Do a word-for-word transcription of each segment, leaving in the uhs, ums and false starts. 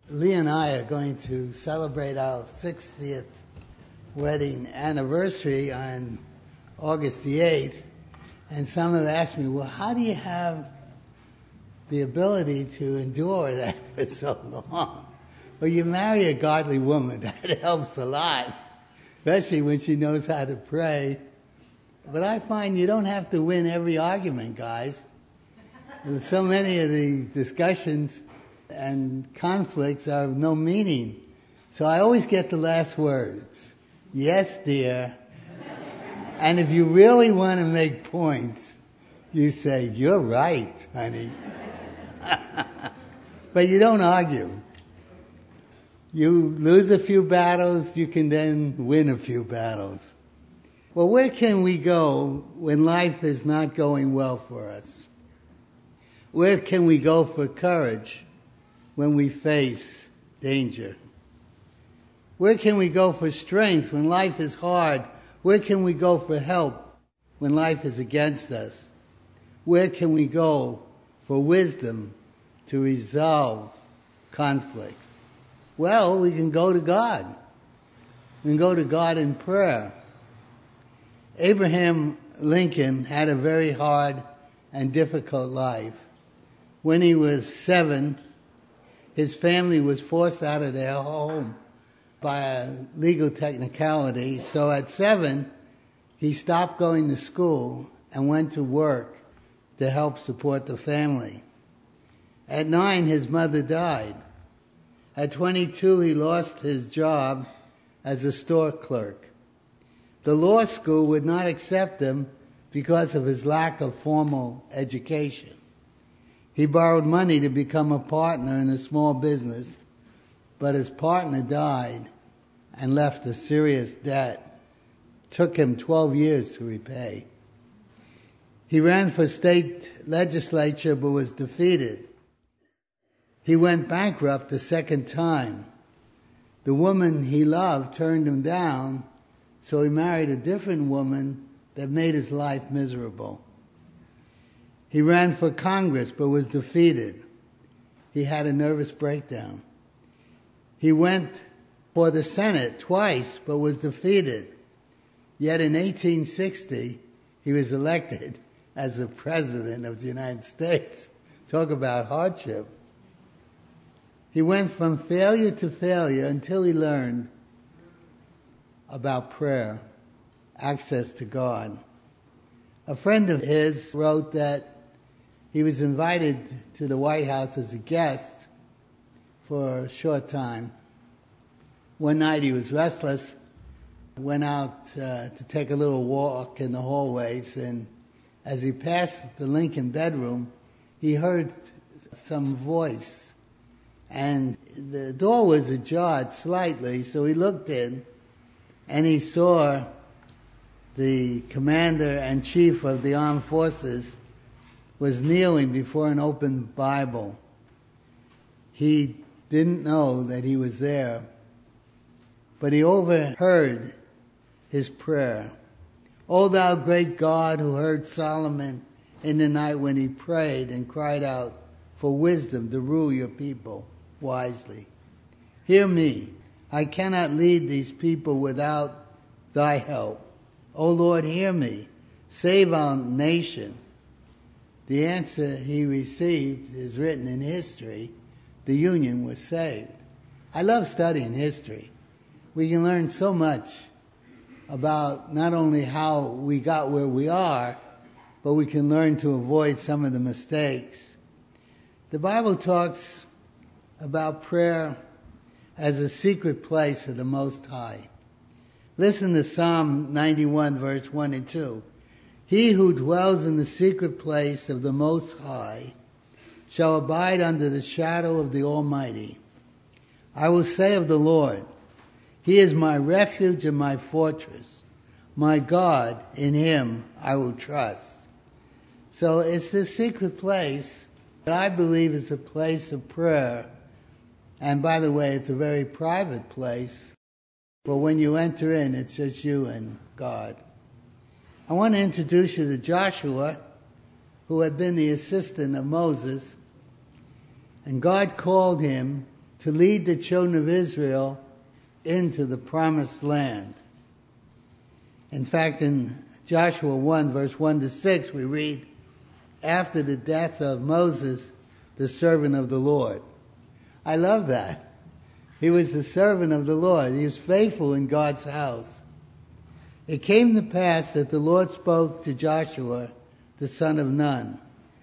Lee and I are going to celebrate our sixtieth wedding anniversary on August the eighth. And some have asked me, well, how do you have the ability to endure that for so long? Well, you marry a godly woman. That helps a lot, especially when she knows how to pray. But I find you don't have to win every argument, guys. And so many of the discussions and conflicts are of no meaning. So I always get the last words. Yes, dear. And if you really want to make points, you say, you're right, honey. But you don't argue. You lose a few battles, you can then win a few battles. Well, where can we go when life is not going well for us? Where can we go for courage when we face danger? Where can we go for strength when life is hard? Where can we go for help when life is against us? Where can we go for wisdom to resolve conflicts? Well, we can go to God. We can go to God in prayer. Abraham Lincoln had a very hard and difficult life. When he was seven, his family was forced out of their home by a legal technicality. So at seven, he stopped going to school and went to work to help support the family. At nine, his mother died. At twenty-two, he lost his job as a store clerk. The law school would not accept him because of his lack of formal education. He borrowed money to become a partner in a small business, but his partner died and left a serious debt. It took him twelve years to repay. He ran for state legislature but was defeated. He went bankrupt a second time. The woman he loved turned him down, so he married a different woman that made his life miserable. He ran for Congress but was defeated. He had a nervous breakdown. He went for the Senate twice but was defeated. Yet in eighteen sixty, he was elected as the President of the United States. Talk about hardship. He went from failure to failure until he learned about prayer, access to God. A friend of his wrote that he was invited to the White House as a guest for a short time. One night he was restless, went out uh, to take a little walk in the hallways, and as he passed the Lincoln bedroom, he heard some voice. And the door was ajar slightly, so he looked in, and he saw the commander and chief of the armed forces was kneeling before an open Bible. He didn't know that he was there, but he overheard his prayer. O thou great God, who heard Solomon in the night when he prayed and cried out for wisdom to rule your people wisely. Hear me. I cannot lead these people without thy help. O Lord, hear me. Save our nation. The answer he received is written in history. The Union was saved. I love studying history. We can learn so much about not only how we got where we are, but we can learn to avoid some of the mistakes. The Bible talks about prayer as a secret place of the Most High. Listen to Psalm ninety-one, verse one and two. He who dwells in the secret place of the Most High shall abide under the shadow of the Almighty. I will say of the Lord, He is my refuge and my fortress. My God, in Him I will trust. So it's this secret place that I believe is a place of prayer. And by the way, it's a very private place. But when you enter in, it's just you and God. I want to introduce you to Joshua, who had been the assistant of Moses. And God called him to lead the children of Israel into the promised land. In fact, in Joshua one, verse one to six, we read, after the death of Moses, the servant of the Lord. I love that. He was the servant of the Lord. He was faithful in God's house. It came to pass that the Lord spoke to Joshua, the son of Nun,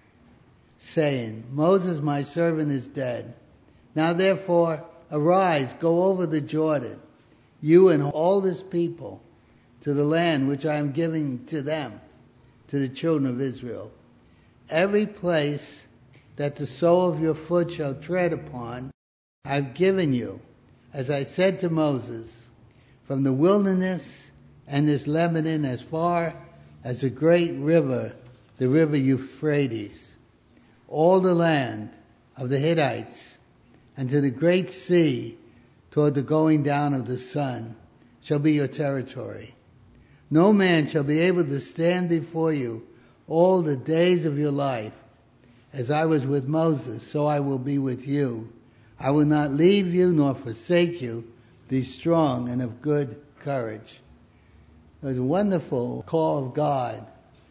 saying, Moses, my servant, is dead. Now therefore, arise, go over the Jordan, you and all this people, to the land which I am giving to them, to the children of Israel. Every place that the sole of your foot shall tread upon, I have given you, as I said to Moses, from the wilderness and this Lebanon as far as the great river, the river Euphrates, all the land of the Hittites, and to the great sea toward the going down of the sun shall be your territory. No man shall be able to stand before you all the days of your life. As I was with Moses, so I will be with you. I will not leave you nor forsake you. Be strong and of good courage. It was a wonderful call of God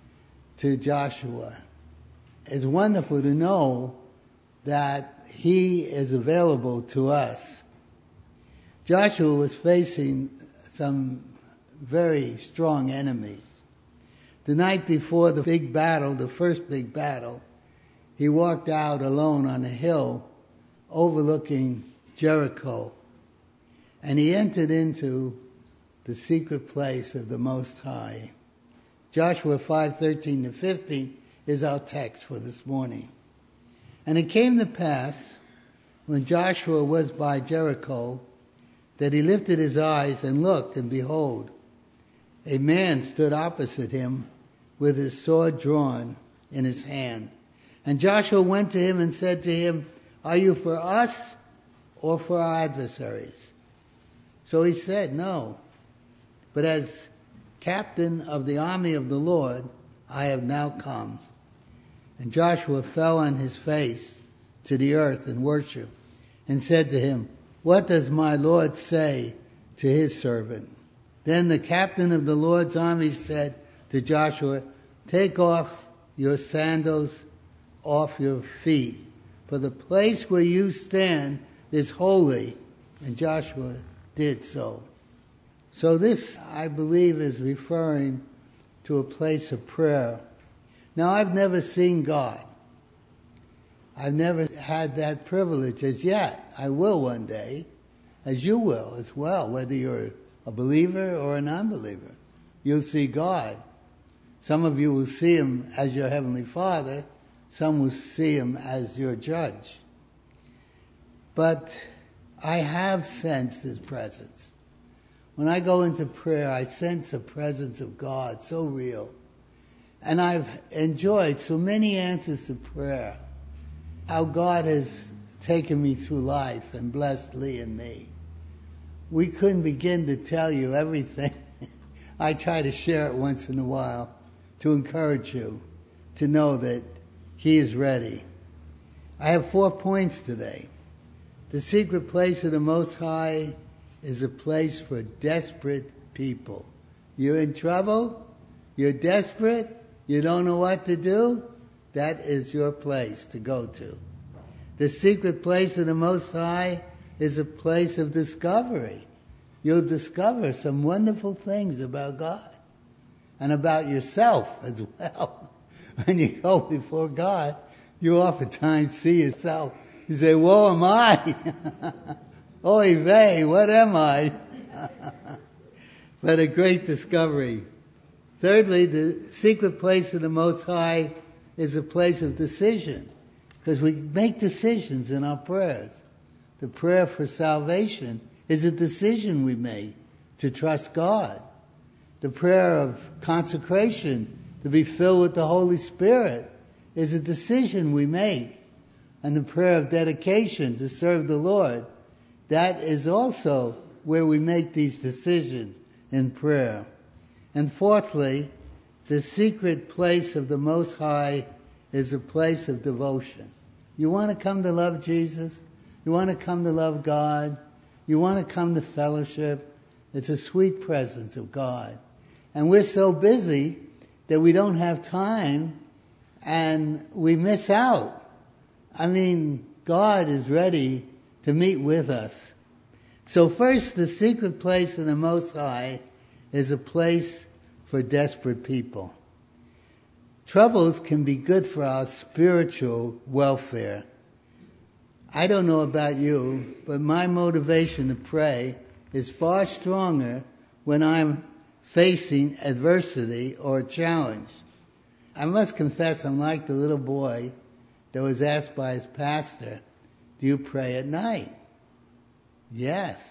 to Joshua. It's wonderful to know that he is available to us. Joshua was facing some very strong enemies. The night before the big battle, the first big battle, he walked out alone on a hill overlooking Jericho. And he entered into the secret place of the Most High. Joshua five thirteen to fifteen is our text for this morning. And it came to pass, when Joshua was by Jericho, that he lifted his eyes and looked, and behold, a man stood opposite him with his sword drawn in his hand. And Joshua went to him and said to him, are you for us or for our adversaries? So he said, no. But as captain of the army of the Lord, I have now come. And Joshua fell on his face to the earth and worshiped, and said to him, what does my Lord say to his servant? Then the captain of the Lord's army said to Joshua, take off your sandals off your feet, for the place where you stand is holy. And Joshua did so. So this, I believe, is referring to a place of prayer. Now, I've never seen God. I've never had that privilege as yet. I will one day, as you will as well, whether you're a believer or a non-believer. You'll see God. Some of you will see him as your heavenly Father. Some will see him as your judge. But I have sensed his presence. When I go into prayer, I sense the presence of God so real. And I've enjoyed so many answers to prayer. How God has taken me through life and blessed Lee and me. We couldn't begin to tell you everything. I try to share it once in a while to encourage you to know that he is ready. I have four points today. The secret place of the Most High is a place for desperate people. You're in trouble? You're desperate? You don't know what to do? That is your place to go to. The secret place of the Most High is a place of discovery. You'll discover some wonderful things about God and about yourself as well. When you go before God, you oftentimes see yourself. You say, woe am I? Oy vey, what am I? But a great discovery. Thirdly, the secret place of the Most High is a place of decision, because we make decisions in our prayers. The prayer for salvation is a decision we make to trust God. The prayer of consecration, to be filled with the Holy Spirit, is a decision we make. And the prayer of dedication to serve the Lord, that is also where we make these decisions in prayer. And fourthly, the secret place of the Most High is a place of devotion. You want to come to love Jesus? You want to come to love God. You want to come to fellowship. It's a sweet presence of God. And we're so busy that we don't have time and we miss out. I mean, God is ready to meet with us. So first, the secret place in the Most High is a place for desperate people. Troubles can be good for our spiritual welfare. I don't know about you, but my motivation to pray is far stronger when I'm facing adversity or a challenge. I must confess I'm like the little boy that was asked by his pastor, do you pray at night? Yes.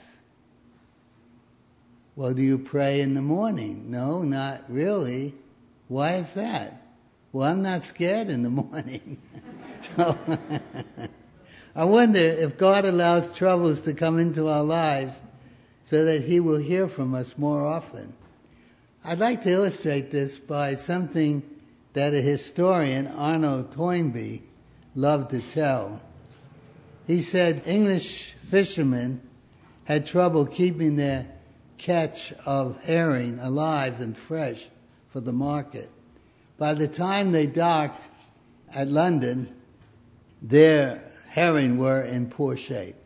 Well, do you pray in the morning? No, not really. Why is that? Well, I'm not scared in the morning. So I wonder if God allows troubles to come into our lives so that He will hear from us more often. I'd like to illustrate this by something that a historian, Arnold Toynbee, loved to tell. He said English fishermen had trouble keeping their catch of herring alive and fresh for the market. By the time they docked at London, their herring were in poor shape.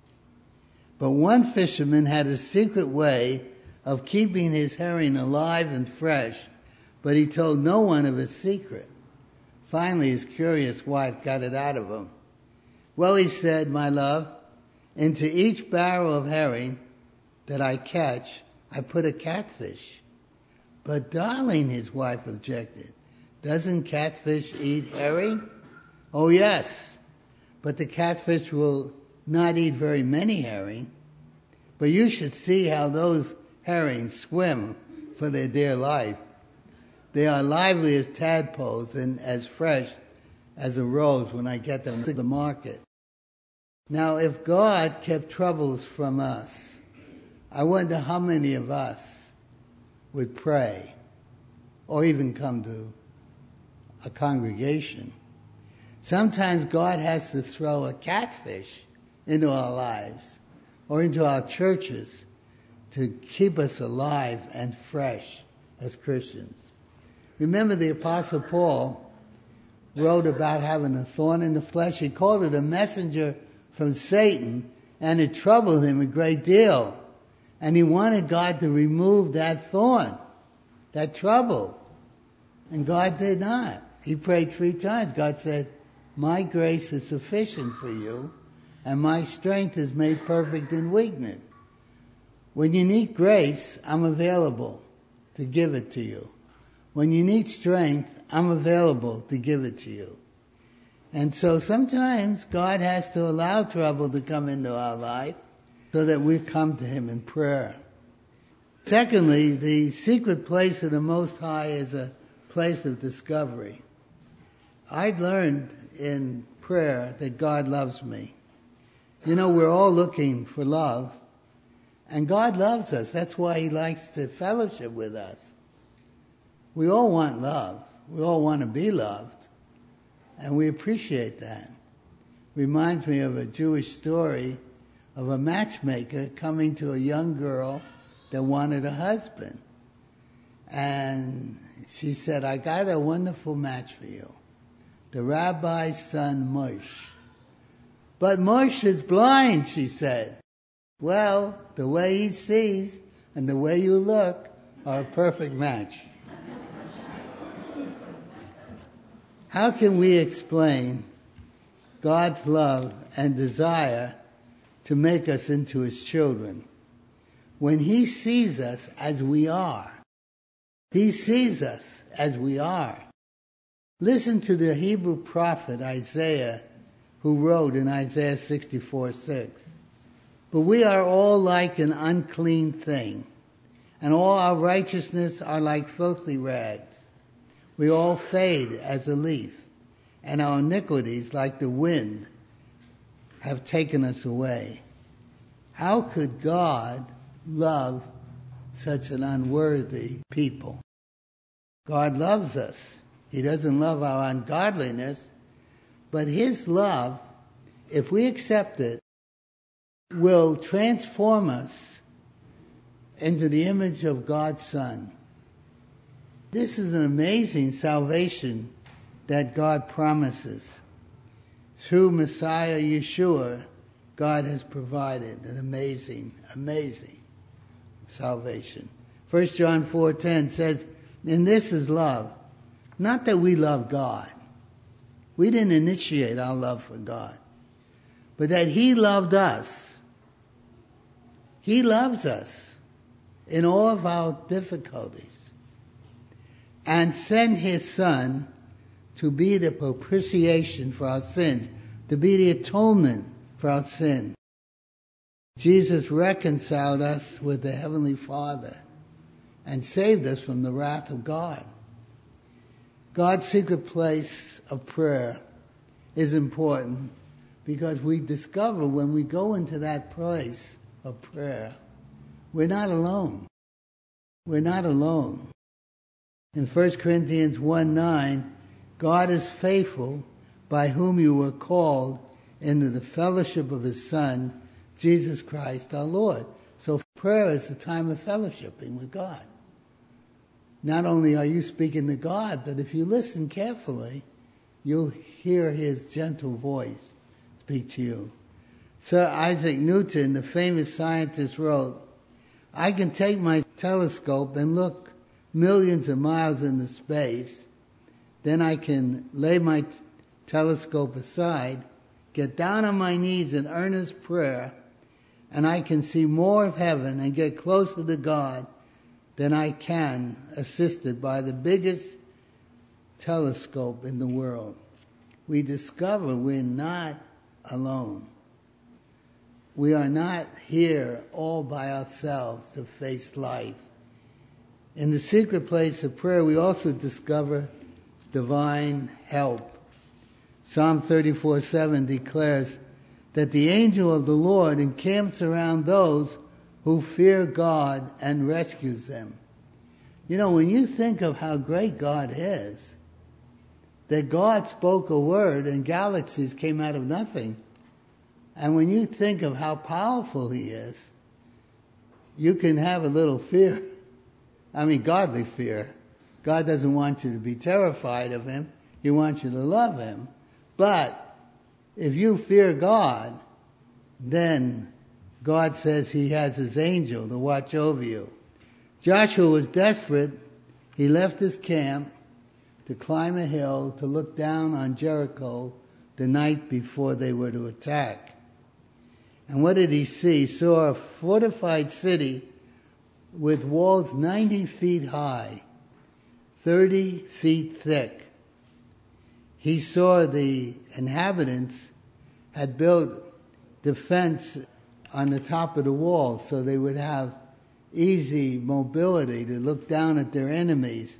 But one fisherman had a secret way of keeping his herring alive and fresh, but he told no one of his secret. Finally, his curious wife got it out of him. Well, he said, my love, into each barrel of herring that I catch, I put a catfish. But darling, his wife objected, doesn't catfish eat herring? Oh yes, but the catfish will not eat very many herring. But you should see how those herrings swim for their dear life. They are lively as tadpoles and as fresh as a rose when I get them to the market. Now, if God kept troubles from us, I wonder how many of us would pray or even come to a congregation. Sometimes God has to throw a catfish into our lives or into our churches to keep us alive and fresh as Christians. Remember, the Apostle Paul wrote about having a thorn in the flesh. He called it a messenger from Satan, and it troubled him a great deal. And he wanted God to remove that thorn, that trouble. And God did not. He prayed three times. God said, my grace is sufficient for you, and my strength is made perfect in weakness. When you need grace, I'm available to give it to you. When you need strength, I'm available to give it to you. And so sometimes God has to allow trouble to come into our life so that we come to Him in prayer. Secondly, the secret place of the Most High is a place of discovery. I'd learned in prayer that God loves me. You know, we're all looking for love, and God loves us. That's why He likes to fellowship with us. We all want love. We all want to be loved, and we appreciate that. Reminds me of a Jewish story of a matchmaker coming to a young girl that wanted a husband. And she said, I got a wonderful match for you. The rabbi's son, Moshe. But Moshe is blind, she said. Well, the way he sees and the way you look are a perfect match. How can we explain God's love and desire to make us into His children when He sees us as we are? He sees us as we are. Listen to the Hebrew prophet Isaiah, who wrote in Isaiah sixty-four six. But we are all like an unclean thing, and all our righteousness are like filthy rags. We all fade as a leaf, and our iniquities, like the wind, have taken us away. How could God love such an unworthy people? God loves us. He doesn't love our ungodliness, but His love, if we accept it, will transform us into the image of God's Son. This is an amazing salvation that God promises. Through Messiah Yeshua, God has provided an amazing, amazing salvation. First John four ten says, and this is love. Not that we love God. We didn't initiate our love for God. But that He loved us. He loves us in all of our difficulties. And sent His Son to be the propitiation for our sins, to be the atonement for our sin. Jesus reconciled us with the Heavenly Father and saved us from the wrath of God. God's secret place of prayer is important because we discover when we go into that place of prayer, we're not alone. We're not alone. In First Corinthians one nine, God is faithful, by whom you were called into the fellowship of His Son, Jesus Christ our Lord. So prayer is the time of fellowshipping with God. Not only are you speaking to God, but if you listen carefully, you'll hear His gentle voice speak to you. Sir Isaac Newton, the famous scientist, wrote, I can take my telescope and look millions of miles into space. Then I can lay my t- telescope aside, get down on my knees in earnest prayer, and I can see more of heaven and get closer to God than I can, assisted by the biggest telescope in the world. We discover we're not alone. We are not here all by ourselves to face life. In the secret place of prayer, we also discover divine help. Psalm thirty-four seven declares that the angel of the Lord encamps around those who fear God and rescues them. You know, when you think of how great God is, that God spoke a word and galaxies came out of nothing, and when you think of how powerful He is, you can have a little fear. I mean, godly fear. God doesn't want you to be terrified of Him. He wants you to love Him. But if you fear God, then God says He has His angel to watch over you. Joshua was desperate. He left his camp to climb a hill to look down on Jericho the night before they were to attack. And what did he see? He saw a fortified city with walls ninety feet high, thirty feet thick. He saw the inhabitants had built defense on the top of the wall so they would have easy mobility to look down at their enemies.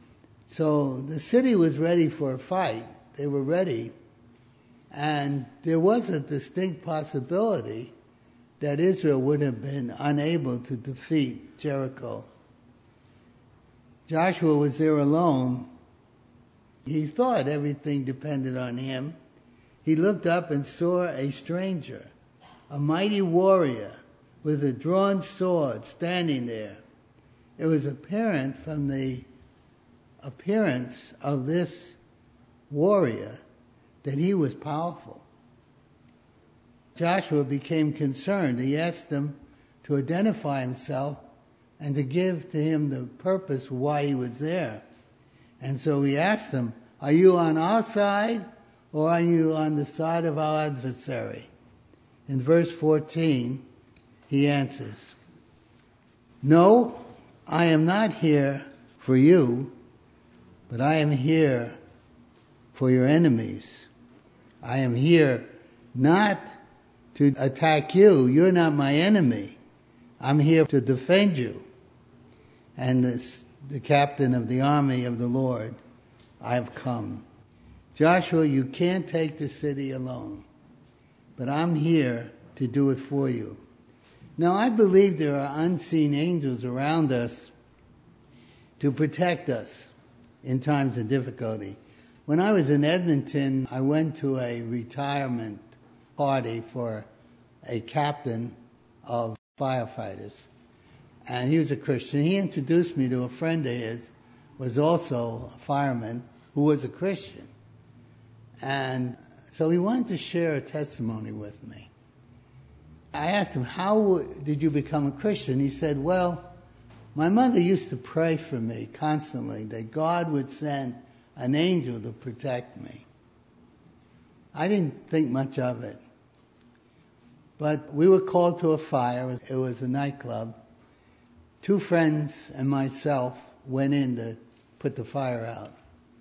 So the city was ready for a fight. They were ready. And there was a distinct possibility that Israel would have been unable to defeat Jericho. Joshua was there alone. He thought everything depended on him. He looked up and saw a stranger, a mighty warrior with a drawn sword standing there. It was apparent from the appearance of this warrior that he was powerful. Joshua became concerned. He asked him to identify himself and to give to him the purpose why he was there. And so he asked him, are you on our side or are you on the side of our adversary? In verse fourteen, he answers, no, I am not here for you, but I am here for your enemies. I am here not to attack you. You're not my enemy. I'm here to defend you. And this, the captain of the army of the Lord, I have come. Joshua, you can't take the city alone, but I'm here to do it for you. Now, I believe there are unseen angels around us to protect us in times of difficulty. When I was in Edmonton, I went to a retirement party for a captain of firefighters. And he was a Christian. He introduced me to a friend of his, was also a fireman, who was a Christian. And so he wanted to share a testimony with me. I asked him, how did you become a Christian? He said, well, my mother used to pray for me constantly that God would send an angel to protect me. I didn't think much of it. But we were called to a fire. It was a nightclub. Two friends and myself went in to put the fire out.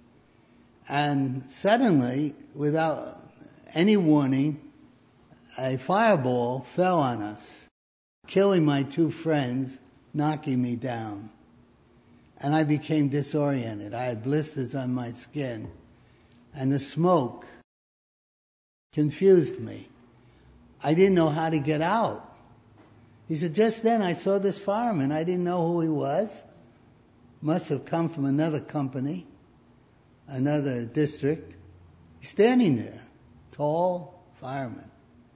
And suddenly, without any warning, a fireball fell on us, killing my two friends, knocking me down. And I became disoriented. I had blisters on my skin. And the smoke confused me. I didn't know how to get out. He said, just then I saw this fireman. I didn't know who he was. Must have come from another company, another district. He's standing there, tall fireman.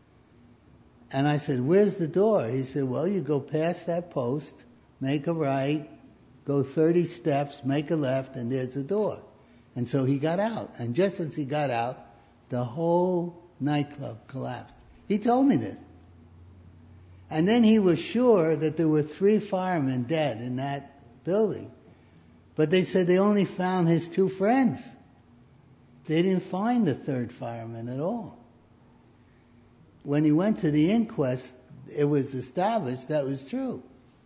And I said, where's the door? He said, well, you go past that post, make a right, go thirty steps, make a left, and there's the door. And so he got out. And just as he got out, the whole nightclub collapsed. He told me this. And then he was sure that there were three firemen dead in that building. But they said they only found his two friends. They didn't find the third fireman at all. When he went to the inquest, it was established that was true.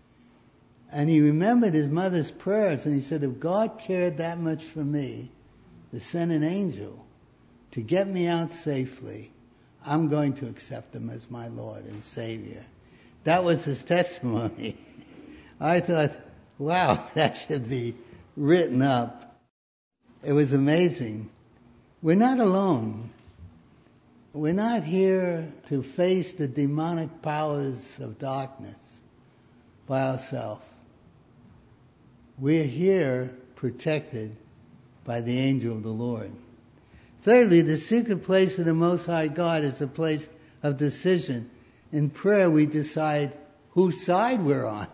And he remembered his mother's prayers, and he said, if God cared that much for me to send an angel to get me out safely, I'm going to accept him as my Lord and Savior. That was his testimony. I thought, wow, that should be written up. It was amazing. We're not alone. We're not here to face the demonic powers of darkness by ourselves. We're here protected by the angel of the Lord. Thirdly, the secret place of the Most High God is a place of decision. In prayer, we decide whose side we're on.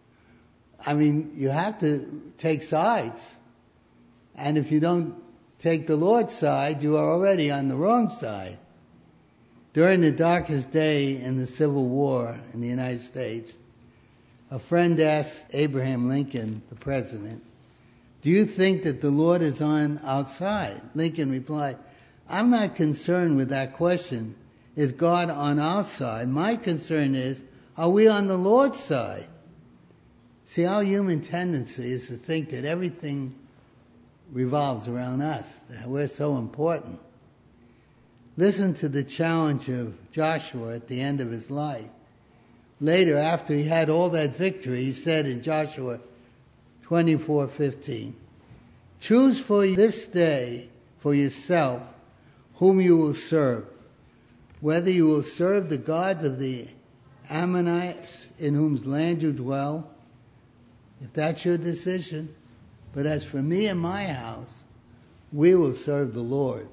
I mean, you have to take sides. And if you don't take the Lord's side, you are already on the wrong side. During the darkest day in the Civil War in the United States, a friend asked Abraham Lincoln, the president, do you think that the Lord is on our side? Lincoln replied, I'm not concerned with that question. Is God on our side? My concern is, are we on the Lord's side? See, our human tendency is to think that everything revolves around us, that we're so important. Listen to the challenge of Joshua at the end of his life. Later, after he had all that victory, he said in Joshua twenty-four fifteen, choose for this day for yourself whom you will serve, whether you will serve the gods of the Ammonites in whose land you dwell, if that's your decision. But as for me and my house, we will serve the Lord.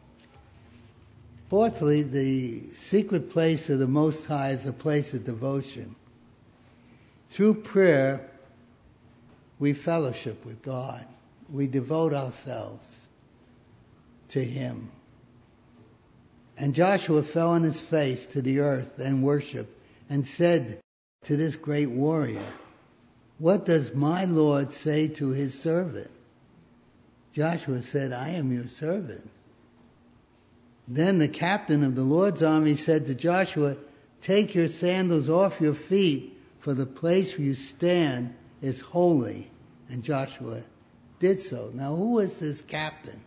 Fourthly, the secret place of the Most High is a place of devotion. Through prayer, we fellowship with God. We devote ourselves to Him. And Joshua fell on his face to the earth and worshiped and said to this great warrior, what does my Lord say to his servant? Joshua said, I am your servant. Then the captain of the Lord's army said to Joshua, take your sandals off your feet, for the place where you stand is holy. And Joshua did so. Now, who was this captain?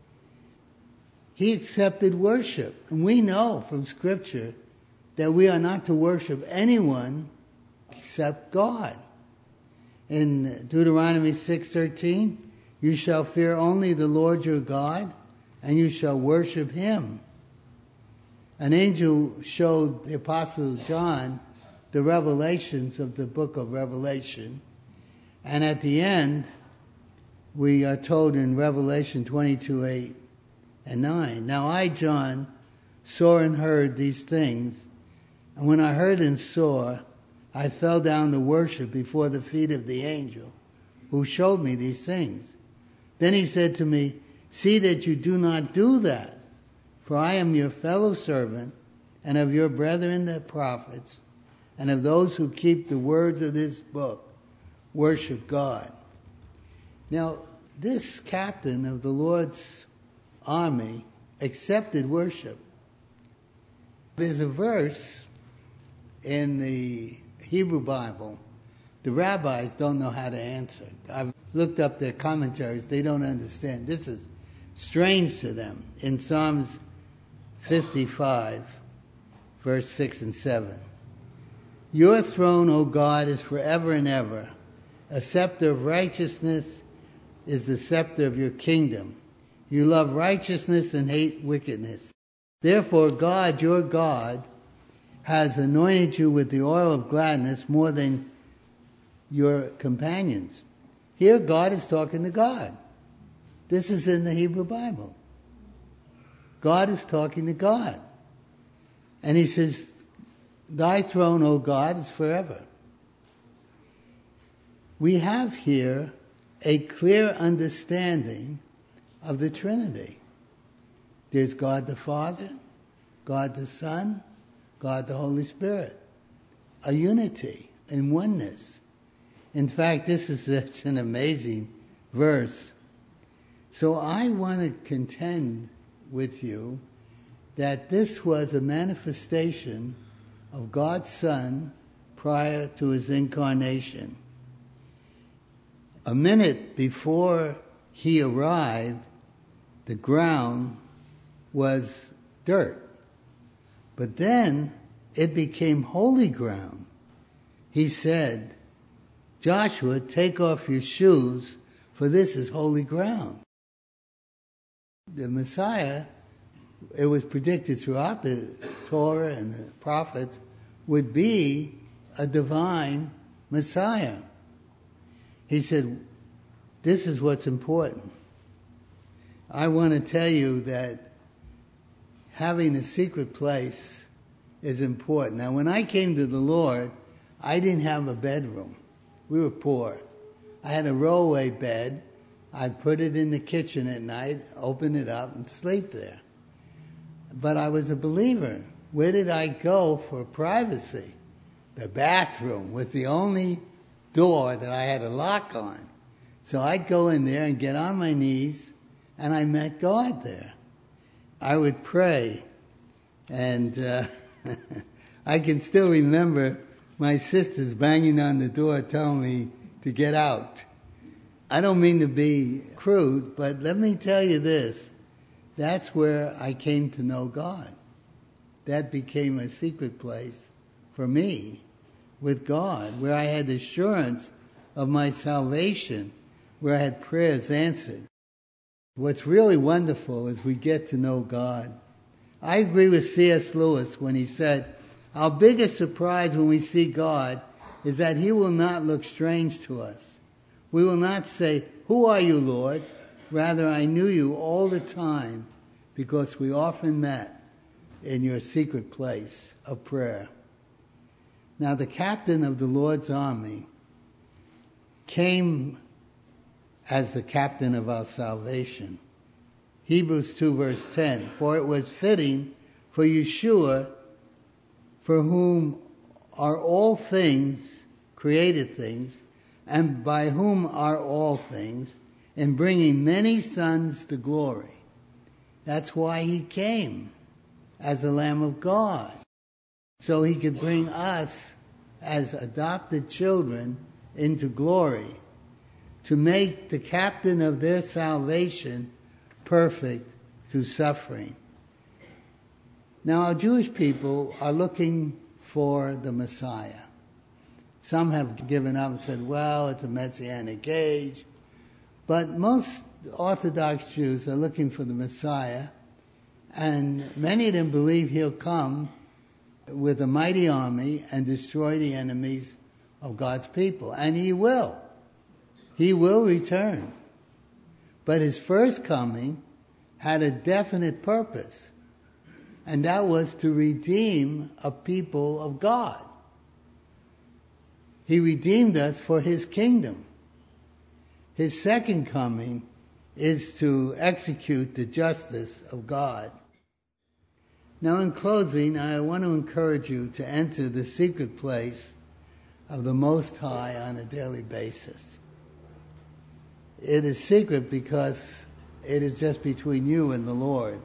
He accepted worship. And we know from Scripture that we are not to worship anyone except God. In Deuteronomy six thirteen, you shall fear only the Lord your God, and you shall worship Him. An angel showed the Apostle John the revelations of the book of Revelation. And at the end, we are told in Revelation twenty-two eight and nine, now I, John, saw and heard these things, And when I heard and saw, I fell down to worship before the feet of the angel who showed me these things. Then he said to me, see that you do not do that, for I am your fellow servant and of your brethren the prophets and of those who keep the words of this book. Worship God. Now, this captain of the Lord's army accepted worship. There's a verse in the Hebrew Bible the rabbis don't know how to answer. I've looked up their commentaries. They don't understand. This is strange to them. In Psalms fifty-five, verse six and seven. Your throne, O God, is forever and ever. A scepter of righteousness is the scepter of your kingdom. You love righteousness and hate wickedness. Therefore, God, your God, has anointed you with the oil of gladness more than your companions. Here, God is talking to God. This is in the Hebrew Bible. God is talking to God. And he says, thy throne, O God, is forever. We have here a clear understanding of the Trinity. There's God the Father, God the Son, God the Holy Spirit. A unity and oneness. In fact, this is such an amazing verse. So I want to contend with you that this was a manifestation of God's Son prior to his incarnation. A minute before he arrived, the ground was dirt. But then it became holy ground. He said, Joshua, take off your shoes, for this is holy ground. The Messiah, it was predicted throughout the Torah and the prophets, would be a divine Messiah. He said, this is what's important. I want to tell you that having a secret place is important. Now, when I came to the Lord, I didn't have a bedroom. We were poor. I had a rollaway bed. I'd put it in the kitchen at night, open it up, and sleep there. But I was a believer. Where did I go for privacy? The bathroom was the only door that I had a lock on. So I'd go in there and get on my knees, and I met God there. I would pray, and uh, I can still remember my sisters banging on the door telling me to get out. I don't mean to be crude, but let me tell you this. That's where I came to know God. That became a secret place for me with God, where I had assurance of my salvation, where I had prayers answered. What's really wonderful is we get to know God. I agree with C S Lewis when he said, our biggest surprise when we see God is that he will not look strange to us. We will not say, who are you, Lord? Rather, I knew you all the time because we often met in your secret place of prayer. Now, the captain of the Lord's army came as the captain of our salvation. Hebrews two verse ten, for it was fitting for Yeshua, for whom are all things, created things, and by whom are all things, in bringing many sons to glory. That's why he came as the Lamb of God, so he could bring us as adopted children into glory, to make the captain of their salvation perfect through suffering. Now, our Jewish people are looking for the Messiah. Some have given up and said, well, it's a Messianic age. But most Orthodox Jews are looking for the Messiah, and many of them believe he'll come with a mighty army and destroy the enemies of God's people. And he will. He will return. But his first coming had a definite purpose. and that was to redeem a people of God. He redeemed us for His kingdom. His second coming is to execute the justice of God. Now, in closing, I want to encourage you to enter the secret place of the Most High on a daily basis. It is secret because it is just between you and the Lord.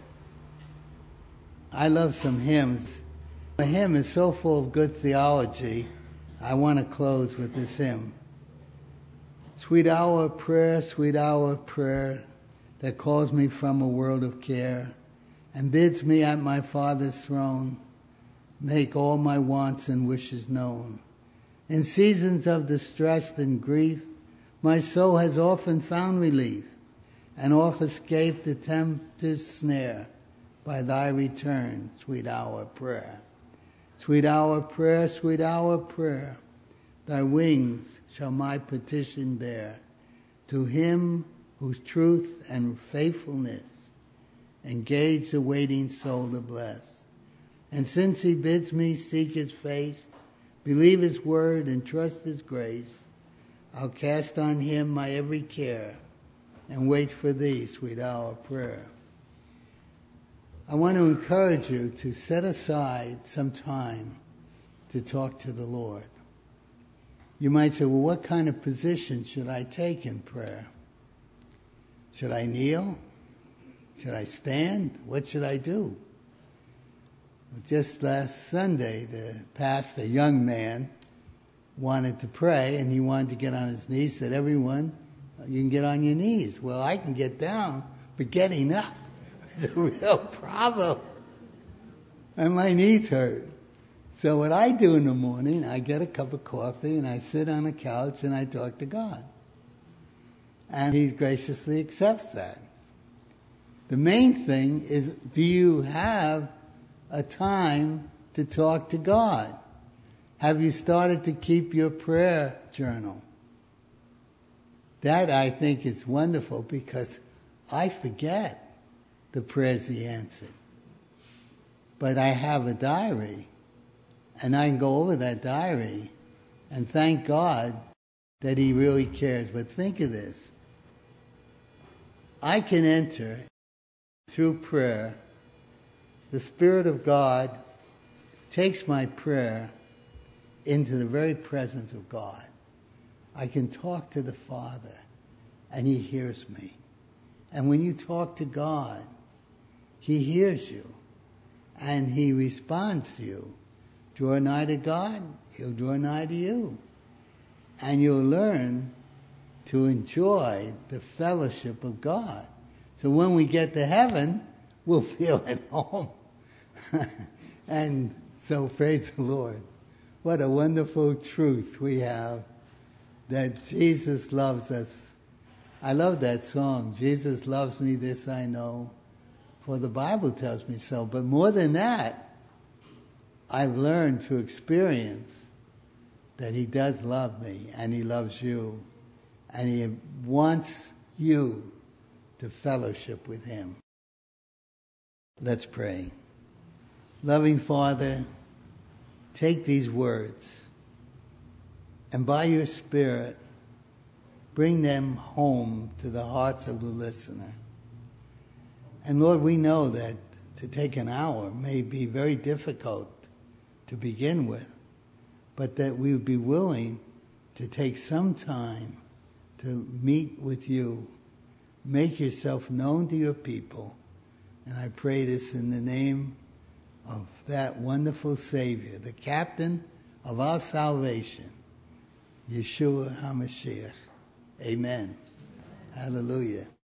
I love some hymns. The hymn is so full of good theology, I want to close with this hymn. Sweet hour of prayer, sweet hour of prayer, that calls me from a world of care, and bids me at my Father's throne make all my wants and wishes known. In seasons of distress and grief, my soul has often found relief, and oft escaped the tempter's snare by thy return, sweet hour of prayer. Sweet hour of prayer, sweet hour of prayer, thy wings shall my petition bear to Him whose truth and faithfulness engage the waiting soul to bless. And since He bids me seek His face, believe His word and trust His grace, I'll cast on Him my every care and wait for thee, sweet hour of prayer. I want to encourage you to set aside some time to talk to the Lord. You might say, well, what kind of position should I take in prayer? Should I kneel? Should I stand? What should I do? Just last Sunday, the pastor, a young man, wanted to pray, and he wanted to get on his knees. Said, everyone, you can get on your knees. Well, I can get down, but getting up is a real problem. And my knees hurt. So what I do in the morning, I get a cup of coffee, and I sit on a couch, and I talk to God. And He graciously accepts that. The main thing is, do you have a time to talk to God? Have you started to keep your prayer journal? That, I think, is wonderful, because I forget the prayers He answered. But I have a diary, and I can go over that diary and thank God that He really cares. But think of this. I can enter through prayer. The Spirit of God takes my prayer into the very presence of God. I can talk to the Father, and He hears me. And when you talk to God, He hears you, and He responds to you. Draw nigh to God, He'll draw nigh to you. And you'll learn to enjoy the fellowship of God. So when we get to heaven, we'll feel at home. And so praise the Lord. What a wonderful truth we have, that Jesus loves us. I love that song, Jesus loves me, this I know, for the Bible tells me so. But more than that, I've learned to experience that He does love me, and He loves you, and He wants you to fellowship with Him. Let's pray. Loving Father, take these words, and by your Spirit, bring them home to the hearts of the listener. And Lord, we know that to take an hour may be very difficult to begin with, but that we would be willing to take some time to meet with you. Make yourself known to your people. And I pray this in the name of that wonderful Savior, the captain of our salvation, Yeshua HaMashiach. Amen. Hallelujah.